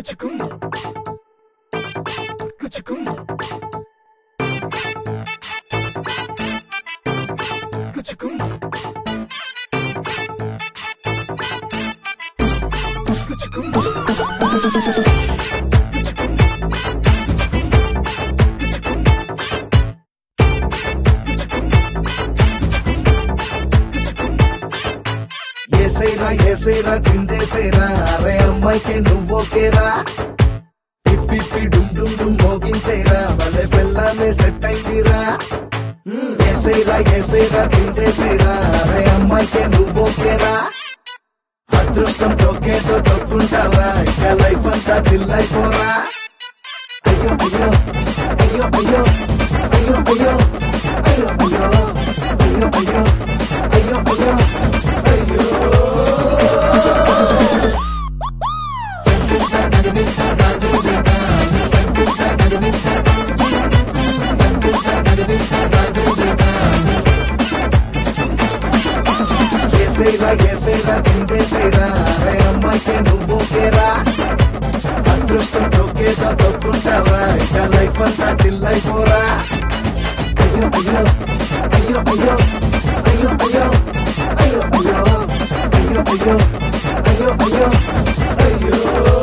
ఏసేరా చిందేసేరా అరే అమ్మాయికే నువ్వోకేరా పిప్పి డుమ్ డుమ్ డుమ్ మోగించేరా భలే పిల్లమే సెట్ అయిందిరా ఏసేరా చిందేసేరా అరే అమ్మాయికే నువ్వోకేరా అదృష్టం తొక్కేతో తొక్కుంటావా ఇక లైఫ్ అంతా చిల్లైపోరా అయ్యో అయ్యో అయ్యో అయ్యో అయ్యో అయ్యో అయ్యో అయ్యో అయ్యో అయ్యో అయ్యో అయ్యో ఏసేరా చిందేసేరా అరే అమ్మాయికే నువ్వోకేరా అదృష్టం తొక్కేదో తొక్కుంటావా ఇక లైఫ్ అంతా చిల్లైపోరా అయ్యో అయ్యో అయ్యో అయ్యో అయ్యో అయ్యో అయ్యో అయ్యో అయ్యో అయ్యో అయ్యో అయ్యో అయ్యో